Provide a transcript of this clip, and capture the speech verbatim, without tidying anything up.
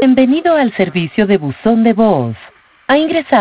Bienvenido al servicio de buzón de voz. Ha ingresado